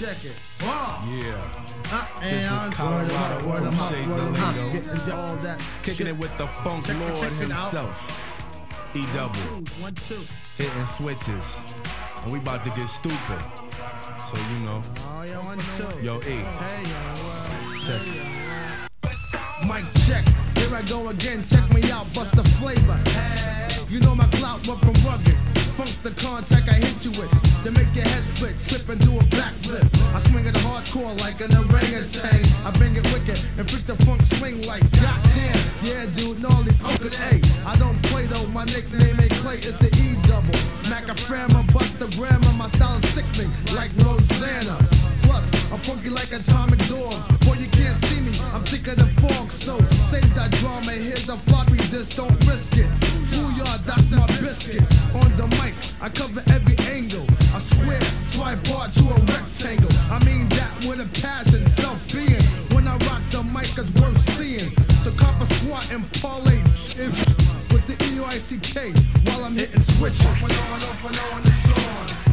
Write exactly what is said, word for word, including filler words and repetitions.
check it. Wow. Yeah. Uh, This is Colorado word from of mouth, Shades word of of mouth, Lingo. getting all that Kicking shit. it with the funk Check it, lord check it out. himself. E double. One, two, one, two. Hitting switches. And we about to get stupid. So you know. Oh, yeah, one, two. Yo, E. Hey, yo, Check it. Mic check, here I go again, check me out, bust the flavor. Hey, you know my clout went from rugged. Funk's the contact I hit you with to make your head split, trip and do a backflip. I swing it hardcore like an orangutan. I bring it wicked and freak the funk swing like goddamn. Yeah, dude, gnarly fucking A. I don't play though, my nickname ain't Clay, it's the E double. Macaframa, bust the grammar, my style is sickening like Rosanna. Plus, I'm funky like Atomic Dog. Boy, you can't see me, I'm thicker than fog. So save that drama, here's a floppy disk, don't risk it. Booyah, that's my biscuit. On the mic, I cover every angle. A square, tripod to a rectangle. I mean that with a passion, self-being. When I rock the mic, it's worth seeing. So cop a squat and parlay with the E O I C K while I'm hitting switches. Off and on, off and on, it's on.